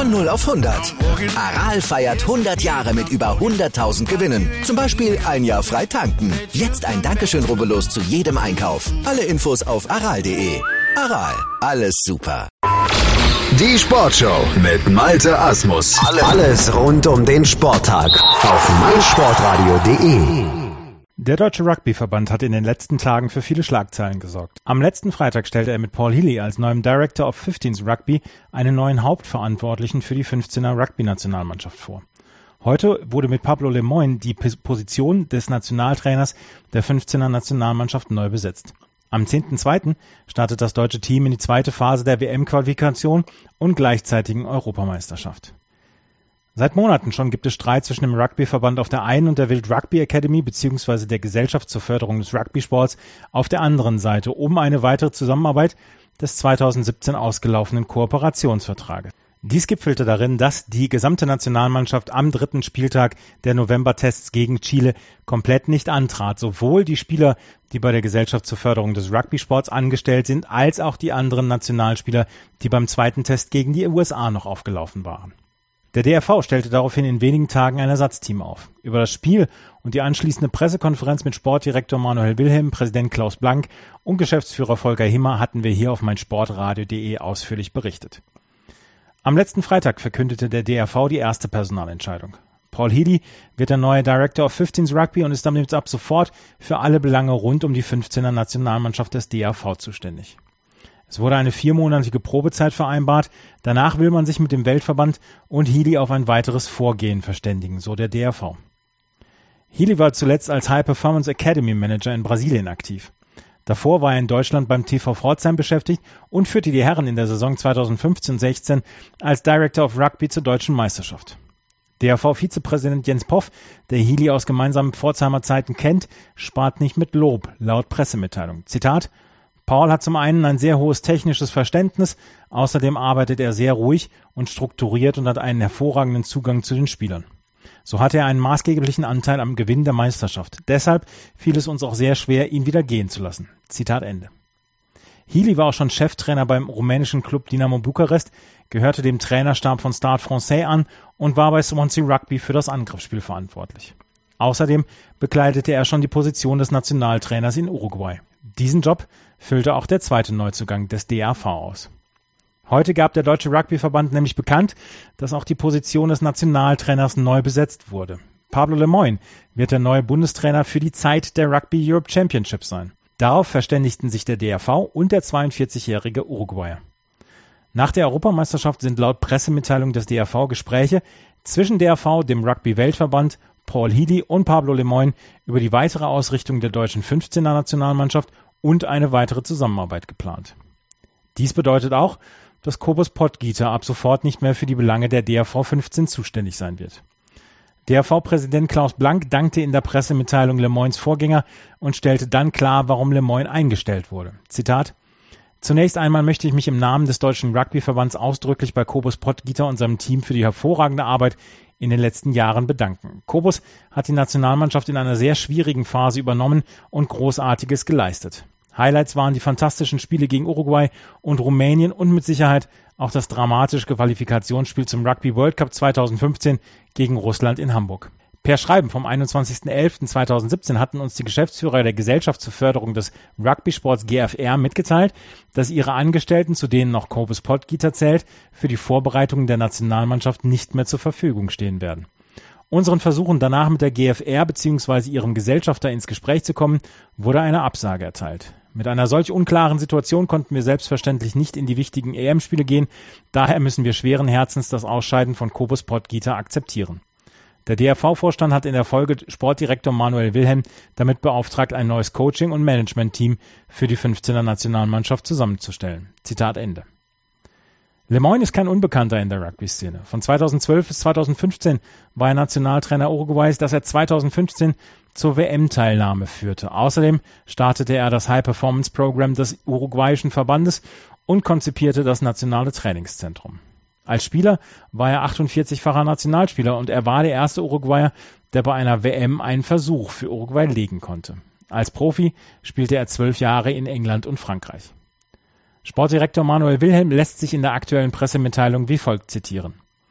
Von 0 auf 100. Aral feiert 100 Jahre mit über 100.000 Gewinnen. Zum Beispiel ein Jahr frei tanken. Jetzt ein Dankeschön, rubbellos zu jedem Einkauf. Alle Infos auf aral.de. Aral, alles super. Die Sportshow mit Malte Asmus. Alles rund um den Sporttag auf meinsportradio.de. Der Deutsche Rugbyverband hat in den letzten Tagen für viele Schlagzeilen gesorgt. Am letzten Freitag stellte er mit Paul Healy als neuem Director of 15s Rugby einen neuen Hauptverantwortlichen für die 15er Rugby-Nationalmannschaft vor. Heute wurde mit Pablo Lemoine die Position des Nationaltrainers der 15er Nationalmannschaft neu besetzt. Am 10.2. startet das deutsche Team in die zweite Phase der WM-Qualifikation und gleichzeitigen Europameisterschaft. Seit Monaten schon gibt es Streit zwischen dem Rugbyverband auf der einen und der Wild Rugby Academy bzw. der Gesellschaft zur Förderung des Rugby-Sports auf der anderen Seite um eine weitere Zusammenarbeit des 2017 ausgelaufenen Kooperationsvertrages. Dies gipfelte darin, dass die gesamte Nationalmannschaft am 3. Spieltag der November-Tests gegen Chile komplett nicht antrat. Sowohl die Spieler, die bei der Gesellschaft zur Förderung des Rugby-Sports angestellt sind, als auch die anderen Nationalspieler, die beim zweiten Test gegen die USA noch aufgelaufen waren. Der DRV stellte daraufhin in wenigen Tagen ein Ersatzteam auf. Über das Spiel und die anschließende Pressekonferenz mit Sportdirektor Manuel Wilhelm, Präsident Klaus Blank und Geschäftsführer Volker Himmer hatten wir hier auf meinsportradio.de ausführlich berichtet. Am letzten Freitag verkündete der DRV die erste Personalentscheidung. Paul Healy wird der neue Director of 15s Rugby und ist damit ab sofort für alle Belange rund um die 15er Nationalmannschaft des DRV zuständig. Es wurde eine 4-monatige Probezeit vereinbart. Danach will man sich mit dem Weltverband und Healy auf ein weiteres Vorgehen verständigen, so der DRV. Healy war zuletzt als High Performance Academy Manager in Brasilien aktiv. Davor war er in Deutschland beim TV Pforzheim beschäftigt und führte die Herren in der Saison 2015-16 als Director of Rugby zur deutschen Meisterschaft. DRV-Vizepräsident Jens Poff, der Healy aus gemeinsamen Pforzheimer Zeiten kennt, spart nicht mit Lob, laut Pressemitteilung. Zitat: Paul hat zum einen ein sehr hohes technisches Verständnis, außerdem arbeitet er sehr ruhig und strukturiert und hat einen hervorragenden Zugang zu den Spielern. So hatte er einen maßgeblichen Anteil am Gewinn der Meisterschaft. Deshalb fiel es uns auch sehr schwer, ihn wieder gehen zu lassen. Zitat Ende. Healy war auch schon Cheftrainer beim rumänischen Club Dinamo Bukarest, gehörte dem Trainerstab von Stade Francais an und war bei Swansea Rugby für das Angriffsspiel verantwortlich. Außerdem bekleidete er schon die Position des Nationaltrainers in Uruguay. Diesen Job füllte auch der zweite Neuzugang des DRV aus. Heute gab der Deutsche Rugbyverband nämlich bekannt, dass auch die Position des Nationaltrainers neu besetzt wurde. Pablo Lemoine wird der neue Bundestrainer für die Zeit der Rugby Europe Championship sein. Darauf verständigten sich der DRV und der 42-jährige Uruguayer. Nach der Europameisterschaft sind laut Pressemitteilung des DRV Gespräche zwischen DRV, dem Rugby-Weltverband, Paul Healy und Pablo Lemoine über die weitere Ausrichtung der deutschen 15er Nationalmannschaft und eine weitere Zusammenarbeit geplant. Dies bedeutet auch, dass Kobus Podgieter ab sofort nicht mehr für die Belange der DRV 15 zuständig sein wird. DRV-Präsident Klaus Blank dankte in der Pressemitteilung Lemoines Vorgänger und stellte dann klar, warum Lemoine eingestellt wurde. Zitat: Zunächst einmal möchte ich mich im Namen des Deutschen Rugbyverbands ausdrücklich bei Kobus Podgieter und seinem Team für die hervorragende Arbeit in den letzten Jahren bedanken. Kobus hat die Nationalmannschaft in einer sehr schwierigen Phase übernommen und Großartiges geleistet. Highlights waren die fantastischen Spiele gegen Uruguay und Rumänien und mit Sicherheit auch das dramatische Qualifikationsspiel zum Rugby World Cup 2015 gegen Russland in Hamburg. Per Schreiben vom 21.11.2017 hatten uns die Geschäftsführer der Gesellschaft zur Förderung des Rugby-Sports GFR mitgeteilt, dass ihre Angestellten, zu denen noch Kobus Podgieter zählt, für die Vorbereitungen der Nationalmannschaft nicht mehr zur Verfügung stehen werden. Unseren Versuchen danach mit der GFR bzw. ihrem Gesellschafter ins Gespräch zu kommen, wurde eine Absage erteilt. Mit einer solch unklaren Situation konnten wir selbstverständlich nicht in die wichtigen EM-Spiele gehen, daher müssen wir schweren Herzens das Ausscheiden von Kobus Podgieter akzeptieren. Der DRV-Vorstand hat in der Folge Sportdirektor Manuel Wilhelm damit beauftragt, ein neues Coaching- und Management-Team für die 15er Nationalmannschaft zusammenzustellen. Zitat Ende. Lemoine ist kein Unbekannter in der Rugby-Szene. Von 2012 bis 2015 war er Nationaltrainer Uruguays, das er 2015 zur WM-Teilnahme führte. Außerdem startete er das High-Performance-Programm des uruguayischen Verbandes und konzipierte das nationale Trainingszentrum. Als Spieler war er 48-facher Nationalspieler und er war der erste Uruguayer, der bei einer WM einen Versuch für Uruguay legen konnte. Als Profi spielte er 12 Jahre in England und Frankreich. Sportdirektor Manuel Wilhelm lässt sich in der aktuellen Pressemitteilung wie folgt zitieren.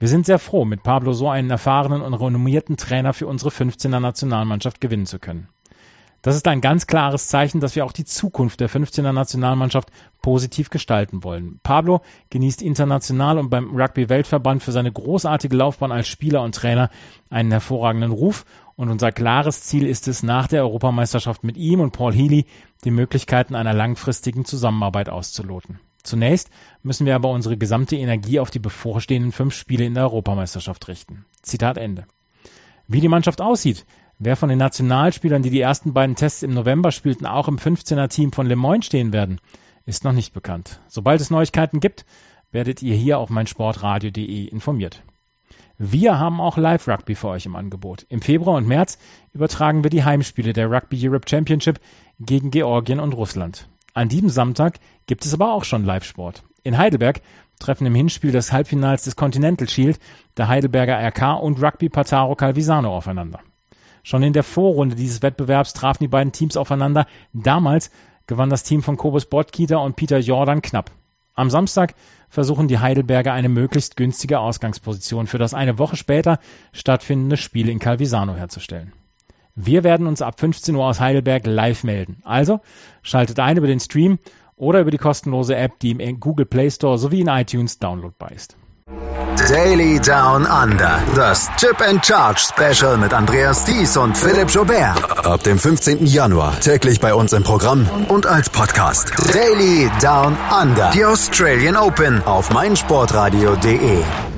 Wir sind sehr froh, mit Pablo so einen erfahrenen und renommierten Trainer für unsere 15er Nationalmannschaft gewinnen zu können. Das ist ein ganz klares Zeichen, dass wir auch die Zukunft der 15er Nationalmannschaft positiv gestalten wollen. Pablo genießt international und beim Rugby-Weltverband für seine großartige Laufbahn als Spieler und Trainer einen hervorragenden Ruf. Und unser klares Ziel ist es, nach der Europameisterschaft mit ihm und Paul Healy die Möglichkeiten einer langfristigen Zusammenarbeit auszuloten. Zunächst müssen wir aber unsere gesamte Energie auf die bevorstehenden 5 Spiele in der Europameisterschaft richten. Zitat Ende. Wie die Mannschaft aussieht, wer von den Nationalspielern, die die ersten beiden Tests im November spielten, auch im 15er-Team von Le Moyne stehen werden, ist noch nicht bekannt. Sobald es Neuigkeiten gibt, werdet ihr hier auf meinsportradio.de informiert. Wir haben auch Live-Rugby für euch im Angebot. Im Februar und März übertragen wir die Heimspiele der Rugby Europe Championship gegen Georgien und Russland. An diesem Samstag gibt es aber auch schon Live-Sport. In Heidelberg treffen im Hinspiel des Halbfinals des Continental Shield der Heidelberger RK und Rugby Pataro Calvisano aufeinander. Schon in der Vorrunde dieses Wettbewerbs trafen die beiden Teams aufeinander. Damals gewann das Team von Kobus Bottkieter und Peter Jordan knapp. Am Samstag versuchen die Heidelberger eine möglichst günstige Ausgangsposition für das eine Woche später stattfindende Spiel in Calvisano herzustellen. Wir werden uns ab 15 Uhr aus Heidelberg live melden. Also schaltet ein über den Stream oder über die kostenlose App, die im Google Play Store sowie in iTunes downloadbar ist. Daily Down Under. Das Chip and Charge Special mit Andreas Thies und Philipp Joubert. Ab dem 15. Januar täglich bei uns im Programm und als Podcast. Daily Down Under. Die Australian Open auf meinsportradio.de.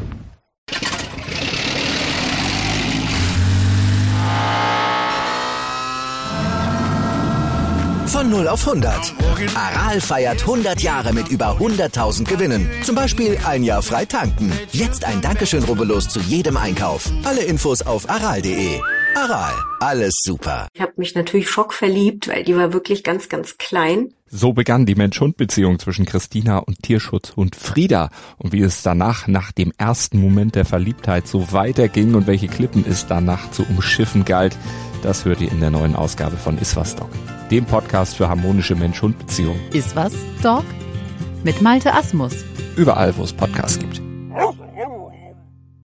Von 0 auf 100. Aral feiert 100 Jahre mit über 100.000 Gewinnen. Zum Beispiel ein Jahr frei tanken. Jetzt ein Dankeschön, rubbellos zu jedem Einkauf. Alle Infos auf aral.de. Aral, alles super. Ich habe mich natürlich schockverliebt, weil die war wirklich ganz, ganz klein. So begann die Mensch-Hund-Beziehung zwischen Christina und Tierschutzhund Frieda. Und wie es danach, nach dem ersten Moment der Verliebtheit, so weiterging und welche Klippen es danach zu umschiffen galt, das hört ihr in der neuen Ausgabe von Iswas Dog, dem Podcast für harmonische Mensch-Hund-Beziehungen. Iswas Dog? Mit Malte Asmus. Überall, wo es Podcasts gibt.